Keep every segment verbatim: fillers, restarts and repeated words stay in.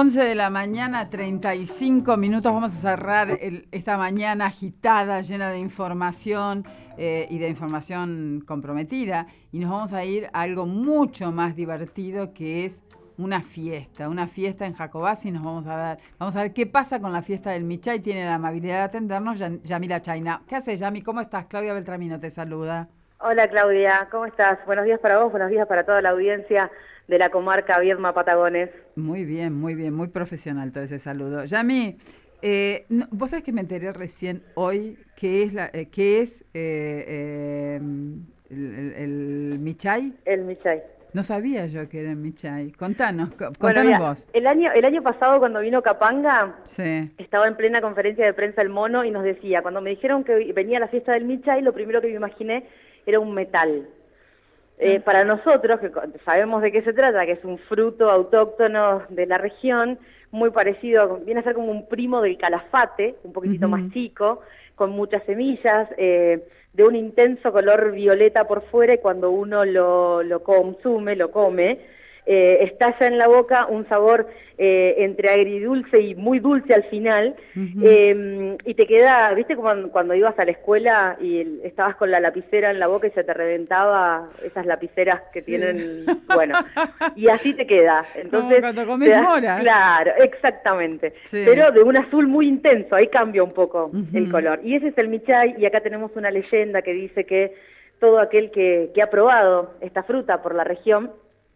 once de la mañana, treinta y cinco minutos. Vamos a cerrar el, esta mañana agitada, llena de información eh, y de información comprometida. Y nos vamos a ir a algo mucho más divertido, que es una fiesta. Una fiesta en Jacobasi. Nos vamos a ver, vamos a ver qué pasa con la fiesta del Michay. Tiene la amabilidad de atendernos Yamila Chayna. ¿Qué haces, Yami? ¿Cómo estás? Claudia Beltramino te saluda. Hola, Claudia. ¿Cómo estás? Buenos días para vos, buenos días para toda la audiencia de la comarca Viedma Patagones. Muy bien, muy bien, muy profesional todo ese saludo. Yami, eh, no, vos sabés que me enteré recién hoy que es la, eh, que es eh, eh, el, el, el Michay. El Michay. No sabía yo que era el Michay. Contanos, contanos bueno, mira, vos. El año, el año pasado cuando vino Capanga, sí. estaba en plena conferencia de prensa el mono y nos decía, cuando me dijeron que venía la fiesta del Michay, lo primero que me imaginé era un metal. Eh, para nosotros, que sabemos de qué se trata, que es un fruto autóctono de la región, muy parecido, viene a ser como un primo del calafate, un poquitito uh-huh. más chico, con muchas semillas, eh, de un intenso color violeta por fuera, y cuando uno lo, lo consume, lo come, eh, estalla en la boca un sabor eh, entre agridulce y muy dulce al final, uh-huh. eh, y te queda, ¿viste como cuando ibas a la escuela y el, estabas con la lapicera en la boca y se te reventaba esas lapiceras que sí. tienen, bueno, y así te queda. Entonces, como cuando comes moras. Claro, exactamente, sí. pero de un azul muy intenso, ahí cambia un poco uh-huh. el color. Y ese es el Michay, y acá tenemos una leyenda que dice que todo aquel que, que ha probado esta fruta por la región,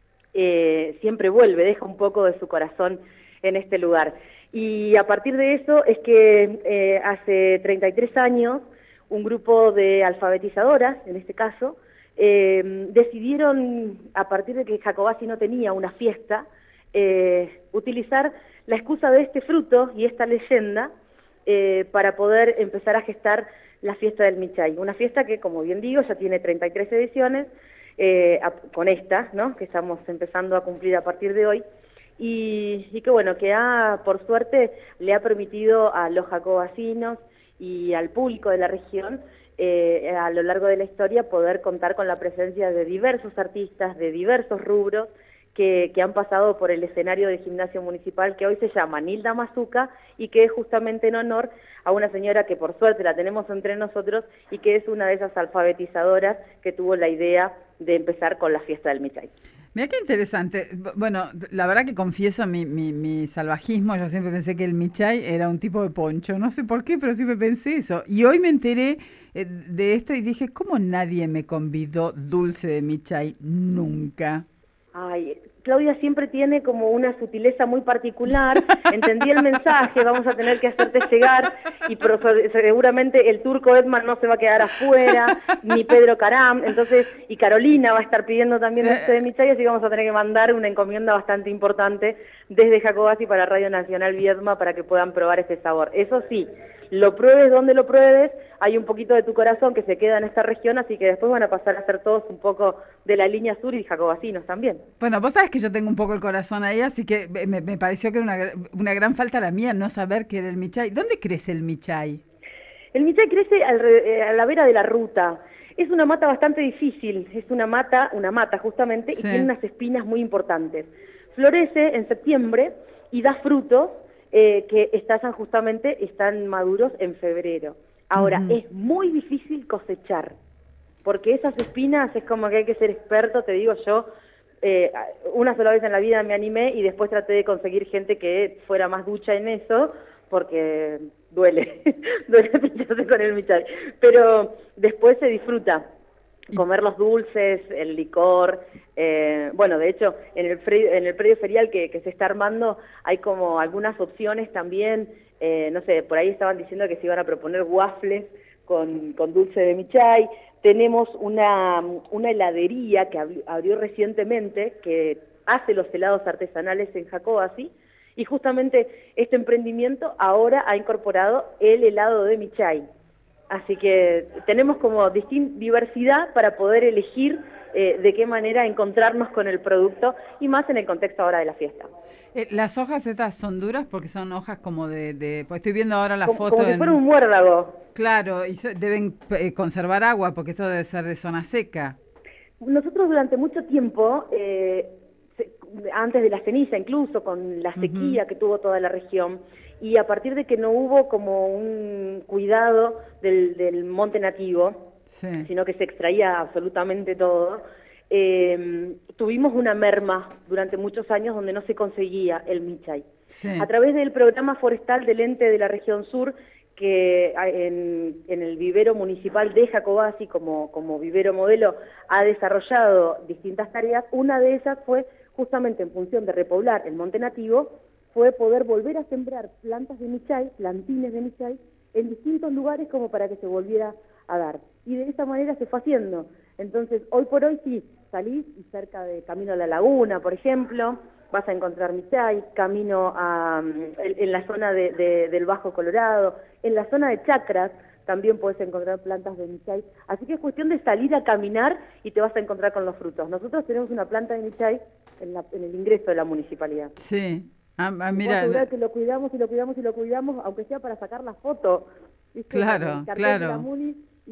Eh, siempre vuelve, deja un poco de su corazón en este lugar. Y a partir de eso es que eh, hace treinta y tres años un grupo de alfabetizadoras, en este caso, eh, decidieron, a partir de que Jacobasi no tenía una fiesta, eh, utilizar la excusa de este fruto y esta leyenda eh, para poder empezar a gestar la fiesta del Michay. Una fiesta que, como bien digo, ya tiene treinta y tres ediciones, Eh, a, con esta, ¿no?, que estamos empezando a cumplir a partir de hoy, y, y que bueno, que ha, por suerte, le ha permitido a los jacobasinos y al público de la región, eh, a lo largo de la historia, poder contar con la presencia de diversos artistas, de diversos rubros, que, que han pasado por el escenario del gimnasio municipal, que hoy se llama Nilda Mazuca, y que es justamente en honor a una señora que por suerte la tenemos entre nosotros, y que es una de esas alfabetizadoras que tuvo la idea de empezar con la fiesta del Michay. Mira qué interesante. Bueno, la verdad que confieso mi, mi, mi salvajismo. Yo siempre pensé que el Michay era un tipo de poncho. No sé por qué, pero siempre pensé eso. Y hoy me enteré eh, de esto y dije, ¿cómo nadie me convidó dulce de Michay? Nunca. Ay, Claudia siempre tiene como una sutileza muy particular. Entendí el mensaje, vamos a tener que hacerte llegar, y pero seguramente el turco Edman no se va a quedar afuera, ni Pedro Caram, entonces, y Carolina va a estar pidiendo también este de Michay, así que vamos a tener que mandar una encomienda bastante importante desde Jacobasi para Radio Nacional Viedma para que puedan probar ese sabor. Eso sí, lo pruebes donde lo pruebes, hay un poquito de tu corazón que se queda en esta región, así que después van a pasar a ser todos un poco de la línea sur y jacobasinos también. Bueno, vos sabés que yo tengo un poco el corazón ahí, así que me, me pareció que era una, una gran falta la mía no saber qué era el Michay. ¿Dónde crece el Michay? El Michay crece al, a la vera de la ruta. Es una mata bastante difícil, es una mata, una mata justamente, sí. y tiene unas espinas muy importantes. Florece en septiembre y da frutos eh, que estallan justamente, están maduros en febrero. Ahora, uh-huh. es muy difícil cosechar, porque esas espinas es como que hay que ser experto, te digo yo, eh, una sola vez en la vida me animé y después traté de conseguir gente que fuera más ducha en eso, porque duele, duele pincharse con el Michay, pero después se disfruta. Comer los dulces, el licor, eh, bueno, de hecho, en el, pre, en el predio ferial que, que se está armando hay como algunas opciones también, eh, no sé, por ahí estaban diciendo que se iban a proponer waffles con, con dulce de Michay. Tenemos una, una heladería que abrió, abrió recientemente, que hace los helados artesanales en Jacobasi, y justamente este emprendimiento ahora ha incorporado el helado de Michay. Así que tenemos como distin- diversidad para poder elegir eh, de qué manera encontrarnos con el producto, y más en el contexto ahora de la fiesta. Eh, ¿Las hojas estas son duras porque son hojas como de... de pues estoy viendo ahora la como, foto... Como si en... fuera un muérdago. Claro, y so, deben eh, conservar agua porque esto debe ser de zona seca. Nosotros durante mucho tiempo... Eh, antes de la ceniza incluso, con la sequía uh-huh. que tuvo toda la región, y a partir de que no hubo como un cuidado del, del monte nativo, sí. sino que se extraía absolutamente todo, eh, tuvimos una merma durante muchos años donde no se conseguía el michay. Sí. A través del programa forestal del ente de la región sur, que en, en el vivero municipal de Jacobasi, como, como vivero modelo, ha desarrollado distintas tareas. Una de ellas fue justamente en función de repoblar el monte nativo, fue poder volver a sembrar plantas de michay, plantines de michay, en distintos lugares como para que se volviera a dar. Y de esa manera se fue haciendo. Entonces, hoy por hoy sí, salís y cerca de Camino a la Laguna, por ejemplo, vas a encontrar michay, camino a, en, en la zona de, de, del Bajo Colorado, en la zona de Chacras también puedes encontrar plantas de michay. Así que es cuestión de salir a caminar y te vas a encontrar con los frutos. Nosotros tenemos una planta de michay en, la, en el ingreso de la municipalidad. Sí. Ah, ah, mira, puedo asegurar que lo cuidamos y lo cuidamos y lo cuidamos, aunque sea para sacar la foto. ¿Viste? Claro, claro. De la muni, Y,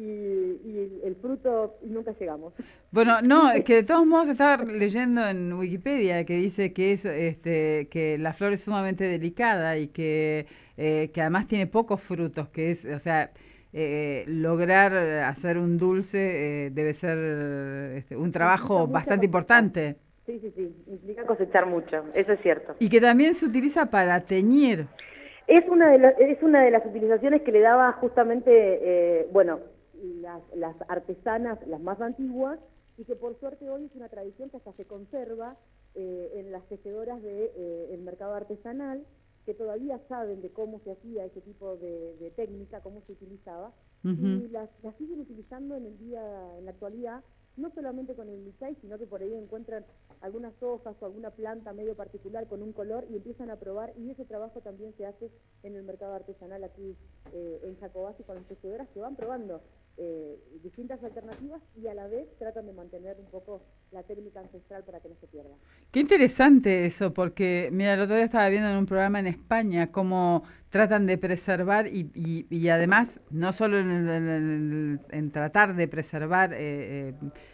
y el fruto, y nunca llegamos. Bueno, no, es que de todos modos estaba leyendo en Wikipedia que dice que es este que la flor es sumamente delicada y que, eh, que además tiene pocos frutos, que es, o sea, eh, lograr hacer un dulce eh, debe ser este, un trabajo bastante importante. Sí, sí, sí, implica cosechar mucho, eso es cierto. Y que también se utiliza para teñir. Es una de, la, es una de las utilizaciones que le daba justamente, eh, bueno, Las, las artesanas, las más antiguas, y que por suerte hoy es una tradición que hasta se conserva eh, en las tejedoras del de, eh, mercado artesanal, que todavía saben de cómo se hacía ese tipo de, de técnica, cómo se utilizaba, uh-huh. y las, las siguen utilizando en el día, en la actualidad, no solamente con el michay, sino que por ahí encuentran algunas hojas o alguna planta medio particular con un color y empiezan a probar, y ese trabajo también se hace en el mercado artesanal aquí eh, en Jacobasi con las tejedoras que van probando eh, distintas alternativas y a la vez tratan de mantener un poco la técnica ancestral para que no se pierda. Qué interesante eso, porque mira, el otro día estaba viendo en un programa en España cómo tratan de preservar y, y, y además no solo en, el, en, el, en tratar de preservar eh, eh,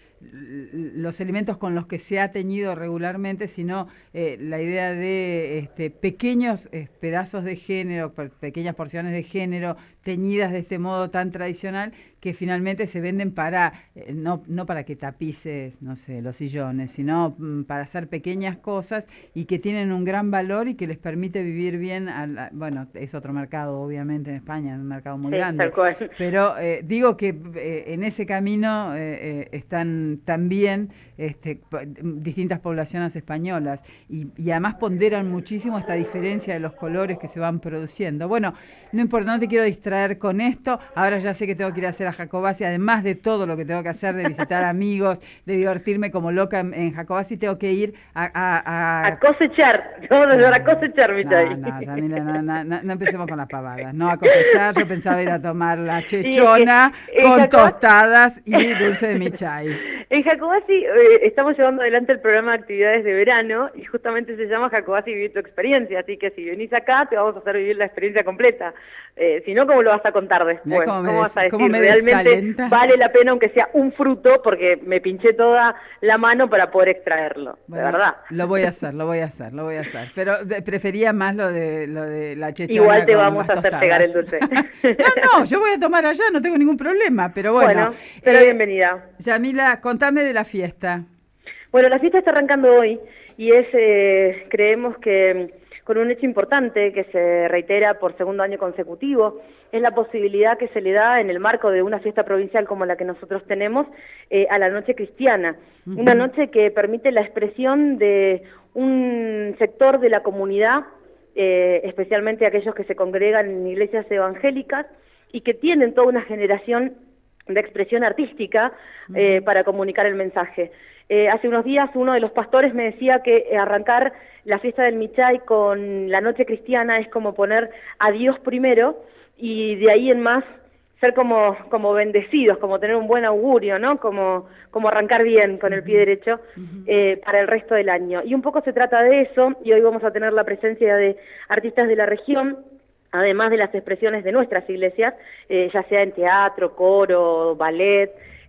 los elementos con los que se ha teñido regularmente, sino eh, la idea de este, pequeños eh, pedazos de género, pequeñas porciones de género teñidas de este modo tan tradicional que finalmente se venden para, eh, no, no para que tapices, no sé, los sillones, sino mm, para hacer pequeñas cosas y que tienen un gran valor y que les permite vivir bien, a la, bueno, es otro mercado obviamente en España, es un mercado muy sí, grande, tal cual. Pero eh, digo que eh, en ese camino eh, eh, están también este, distintas poblaciones españolas y, y además ponderan muchísimo esta diferencia de los colores que se van produciendo. Bueno, no importa, no te quiero distraer con esto, ahora ya sé que tengo que ir a hacer a Jacobasi, además de todo lo que tengo que hacer, de visitar amigos, de divertirme como loca en, en Jacobasi, tengo que ir a... A, a... a cosechar, vamos a llevar a cosechar, Michay. No, no, ya, mira, no, no, no, no empecemos con las pavadas, no a cosechar, yo pensaba ir a tomar la chechona y, eh, con Jacob... tostadas y dulce de Michay. En Jacobasi eh, estamos llevando adelante el programa de actividades de verano y justamente se llama Jacobasi Vivir tu Experiencia, así que si venís acá te vamos a hacer vivir la experiencia completa. Eh, si no, ¿cómo lo vas a contar después? ¿Cómo, ¿Cómo vas a decir? Realmente vale la pena aunque sea un fruto porque me pinché toda la mano para poder extraerlo, bueno, de verdad. Lo voy a hacer, lo voy a hacer, lo voy a hacer. Pero de, prefería más lo de lo de la chechona. Igual te vamos a hacer llegar el dulce. No, no, yo voy a tomar allá, no tengo ningún problema, pero bueno. Bueno, pero eh, bienvenida. Yamila, contame de la fiesta. Bueno, la fiesta está arrancando hoy y es, eh, creemos que con un hecho importante que se reitera por segundo año consecutivo, es la posibilidad que se le da en el marco de una fiesta provincial como la que nosotros tenemos, eh, a la noche cristiana. Uh-huh. Una noche que permite la expresión de un sector de la comunidad, eh, especialmente aquellos que se congregan en iglesias evangélicas y que tienen toda una generación de expresión artística eh, uh-huh. para comunicar el mensaje. Eh, hace unos días uno de los pastores me decía que eh, arrancar la fiesta del Michay con la noche cristiana es como poner a Dios primero y de ahí en más ser como, como bendecidos, como tener un buen augurio, ¿no? Como, como arrancar bien con el pie derecho eh, para el resto del año. Y un poco se trata de eso, y hoy vamos a tener la presencia de artistas de la región, además de las expresiones de nuestras iglesias, eh, ya sea en teatro, coro, ballet,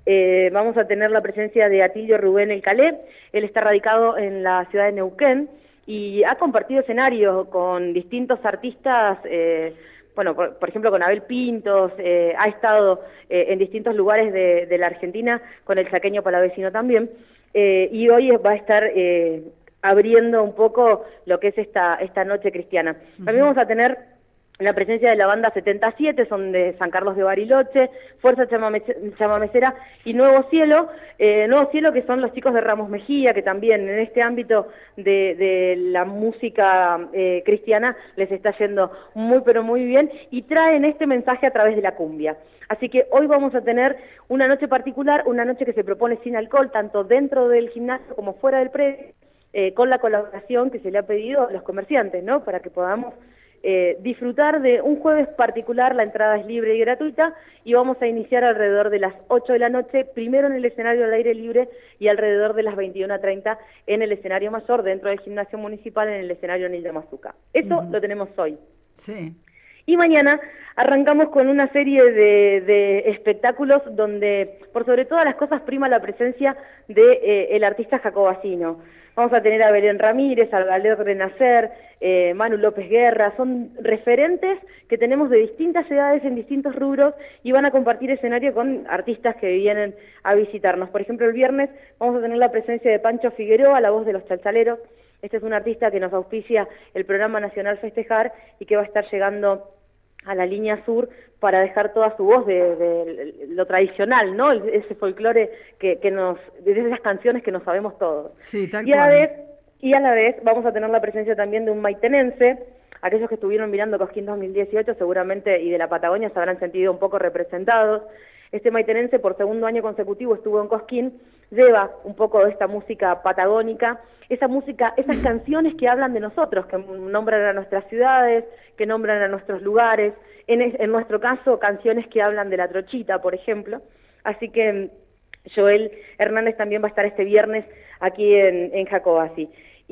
Eh, vamos a tener la presencia de Atilio Rubén El Calé. Él está radicado en la ciudad de Neuquén y ha compartido escenario con distintos artistas, eh, bueno, por, por ejemplo con Abel Pintos, eh, ha estado eh, en distintos lugares de, de la Argentina, con el chaqueño palavecino también, eh, y hoy va a estar eh, abriendo un poco lo que es esta, esta noche cristiana. También vamos a tener la presencia de la banda setenta y siete, son de San Carlos de Bariloche, Fuerza Chamamecera y Nuevo Cielo, eh, Nuevo Cielo que son los chicos de Ramos Mejía, que también en este ámbito de, de la música eh, cristiana les está yendo muy pero muy bien y traen este mensaje a través de la cumbia. Así que hoy vamos a tener una noche particular, una noche que se propone sin alcohol, tanto dentro del gimnasio como fuera del predio, eh, con la colaboración que se le ha pedido a los comerciantes, ¿no? Para que podamos Eh, disfrutar de un jueves particular. La entrada es libre y gratuita y vamos a iniciar alrededor de las ocho de la noche, primero en el escenario al aire libre y alrededor de las veintiuna treinta en el escenario mayor dentro del gimnasio municipal, en el escenario Nilda Mazuca. Eso uh-huh. lo tenemos hoy. Sí. Y mañana arrancamos con una serie de, de espectáculos donde, por sobre todas las cosas, prima la presencia de eh, el artista jacobacino. Vamos a tener a Belén Ramírez, a Galer Renacer, eh, Manu López Guerra, son referentes que tenemos de distintas edades en distintos rubros y van a compartir escenario con artistas que vienen a visitarnos. Por ejemplo, el viernes vamos a tener la presencia de Pancho Figueroa, la voz de los Chalchaleros. Este es un artista que nos auspicia el Programa Nacional Festejar y que va a estar llegando a la línea sur para dejar toda su voz de, de lo tradicional, ¿no? Ese folclore que, que nos, de esas canciones que nos sabemos todos. Sí, tal y a la cual. vez, y a la vez vamos a tener la presencia también de un maitenense. Aquellos que estuvieron mirando Cosquín dos mil dieciocho seguramente y de la Patagonia se habrán sentido un poco representados. Este maitenense por segundo año consecutivo estuvo en Cosquín, lleva un poco de esta música patagónica, esa música, esas canciones que hablan de nosotros, que nombran a nuestras ciudades, que nombran a nuestros lugares, en, en nuestro caso canciones que hablan de la trochita, por ejemplo. Así que Joel Hernández también va a estar este viernes aquí en, en Jacobací.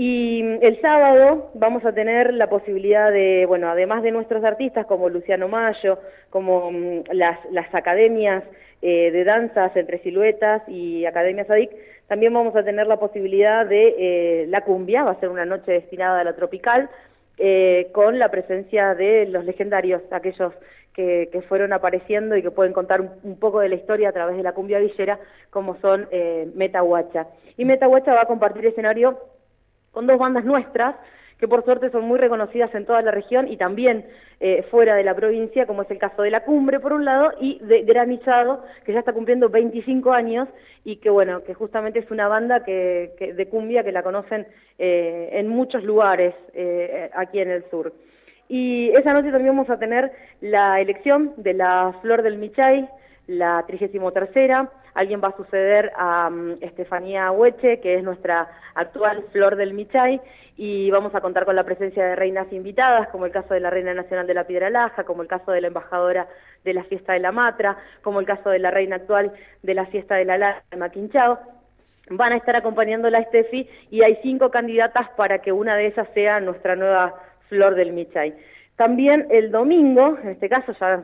Y el sábado vamos a tener la posibilidad de, bueno, además de nuestros artistas como Luciano Mayo, como um, las, las academias eh, de danzas entre siluetas y Academia Sadik, también vamos a tener la posibilidad de eh, la cumbia, va a ser una noche destinada a la tropical, eh, con la presencia de los legendarios, aquellos que, que fueron apareciendo y que pueden contar un, un poco de la historia a través de la cumbia villera, como son eh, Metahuacha. Y Metahuacha va a compartir escenario con dos bandas nuestras, que por suerte son muy reconocidas en toda la región y también eh, fuera de la provincia, como es el caso de La Cumbre, por un lado, y de Granizado, que ya está cumpliendo veinticinco años, y que bueno, que justamente es una banda que, que de cumbia que la conocen eh, en muchos lugares eh, aquí en el sur. Y esa noche también vamos a tener la elección de la Flor del Michay, la trigésimo tercera, alguien va a suceder a um, Estefanía Hueche, que es nuestra actual Flor del Michay, y vamos a contar con la presencia de reinas invitadas, como el caso de la Reina Nacional de la Piedra Laja, como el caso de la embajadora de la Fiesta de la Matra, como el caso de la reina actual de la Fiesta de la Lara de Maquinchao. Van a estar acompañando la Estefi y hay cinco candidatas para que una de ellas sea nuestra nueva Flor del Michay. También el domingo, en este caso ya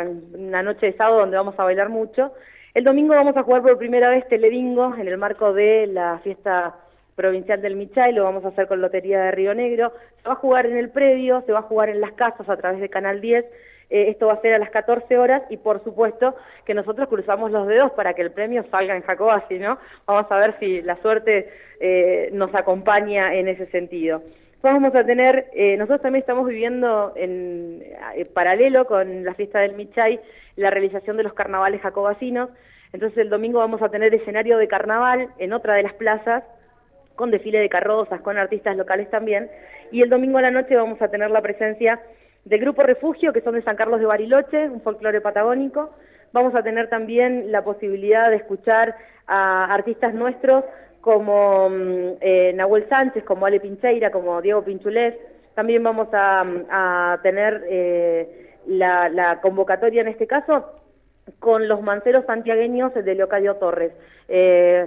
una noche de sábado donde vamos a bailar mucho, el domingo vamos a jugar por primera vez Telebingo en el marco de la fiesta provincial del Michay, lo vamos a hacer con Lotería de Río Negro, se va a jugar en el predio, se va a jugar en las casas a través de Canal diez, eh, esto va a ser a las catorce horas y por supuesto que nosotros cruzamos los dedos para que el premio salga en Jacobací, ¿no? Vamos a ver si la suerte eh, nos acompaña en ese sentido. Vamos a tener, eh, nosotros también estamos viviendo en eh, paralelo con la fiesta del Michay, la realización de los carnavales jacobacinos. Entonces el domingo vamos a tener escenario de carnaval en otra de las plazas, con desfile de carrozas, con artistas locales también. Y el domingo a la noche vamos a tener la presencia del Grupo Refugio, que son de San Carlos de Bariloche, un folclore patagónico. Vamos a tener también la posibilidad de escuchar a artistas nuestros como eh, Nahuel Sánchez, como Ale Pincheira, como Diego Pinchulés. También vamos a, a tener eh, la, la convocatoria en este caso con los manceros santiagueños de Leocadio Torres. Eh,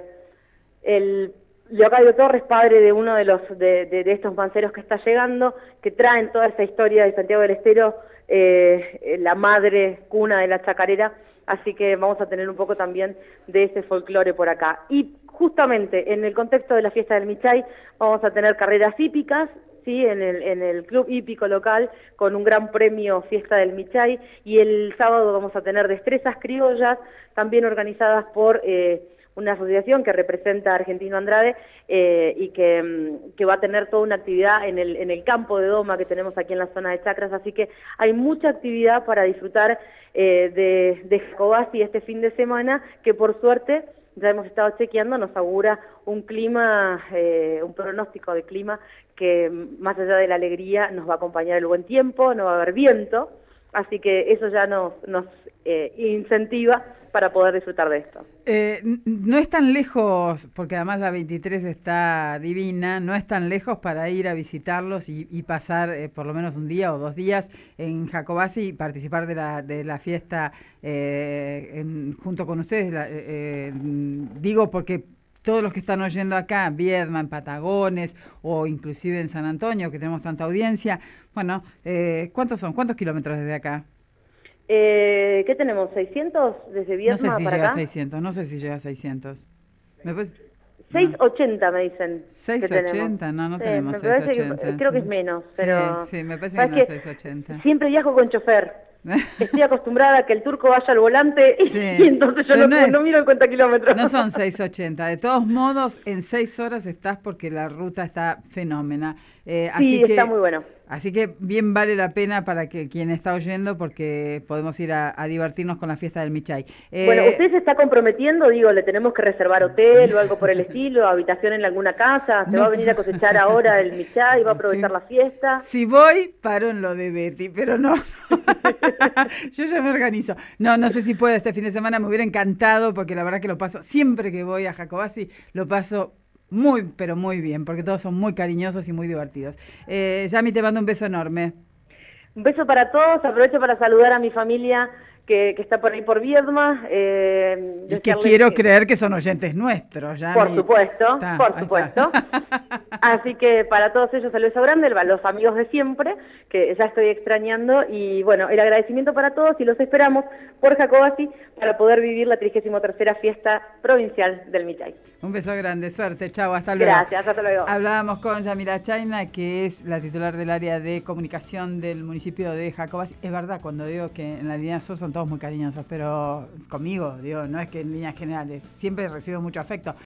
el Leocadio Torres, padre de uno de los de, de, de estos manceros que está llegando, que traen toda esa historia de Santiago del Estero, eh, la madre cuna de la chacarera. así que vamos a tener un poco también de ese folclore por acá. Y justamente en el contexto de la fiesta del Michay vamos a tener carreras hípicas, sí, en el, en el club hípico local, con un gran premio Fiesta del Michay, y el sábado vamos a tener destrezas criollas, también organizadas por eh, una asociación que representa a Argentino Andrade, eh, y que, que va a tener toda una actividad en el, en el campo de Doma que tenemos aquí en la zona de Chacras, así que hay mucha actividad para disfrutar eh, de, de Jacobasi este fin de semana, que por suerte ya hemos estado chequeando, nos augura un clima, eh, un pronóstico de clima que más allá de la alegría nos va a acompañar el buen tiempo, no va a haber viento, así que eso ya nos, nos eh, incentiva para poder disfrutar de esto. Eh, no es tan lejos, porque además la veintitrés está divina, no es tan lejos para ir a visitarlos y, y pasar eh, por lo menos un día o dos días en Jacobasi y participar de la, de la fiesta eh, en, junto con ustedes. La, eh, digo porque todos los que están oyendo acá, Viedma, en Patagones o inclusive en San Antonio, que tenemos tanta audiencia, bueno, eh, ¿cuántos son? ¿Cuántos kilómetros desde acá? Eh, ¿Qué tenemos? ¿seiscientos desde Viedma para acá? No sé si para llega acá? a seiscientos, no sé si llega a seiscientos. ¿Me puedes? seiscientos ochenta me dicen. ¿seiscientos ochenta? No, no sí, tenemos seiscientos ochenta. Que, creo que es menos, pero... Sí, sí me parece que no es seiscientos ochenta. Siempre viajo con chofer. Estoy acostumbrada a que el turco vaya al volante sí, y entonces yo no, no, es, no miro en cuenta kilómetros. No son seiscientos ochenta. De todos modos, en seis horas estás porque la ruta está fenómena. Eh, así sí, que, está muy bueno. Así que bien vale la pena para que quien está oyendo, porque podemos ir a, a divertirnos con la fiesta del Michay. Eh, bueno, ¿usted se está comprometiendo? Digo, ¿le tenemos que reservar hotel o algo por el estilo? ¿Habitación en alguna casa? ¿Se no, va a venir a cosechar ahora el Michay? ¿Va a aprovechar sí. la fiesta? Si voy, paro en lo de Betty, pero no. Yo ya me organizo. No, no sé si puedo este fin de semana, me hubiera encantado, porque la verdad que lo paso, siempre que voy a Jacobasi, lo paso muy, pero muy bien, porque todos son muy cariñosos y muy divertidos. Eh, Yami, te mando un beso enorme. Un beso para todos, aprovecho para saludar a mi familia que, que está por ahí por Viedma. Eh, y que quiero que... creer que son oyentes nuestros, Yami. Por supuesto, está, por supuesto. Así que para todos ellos, el beso grande, los amigos de siempre, que ya estoy extrañando, y bueno, el agradecimiento para todos y los esperamos por Jacobasi para poder vivir la trigésima tercera fiesta provincial del Michay. Un beso grande, suerte, chao, hasta luego. Gracias, hasta luego. Hablábamos con Yamila Chayna, que es la titular del área de comunicación del municipio de Jacobasi. Es verdad, cuando digo que en la línea sur son todos muy cariñosos, pero conmigo, digo, no es que en líneas generales, siempre recibo mucho afecto.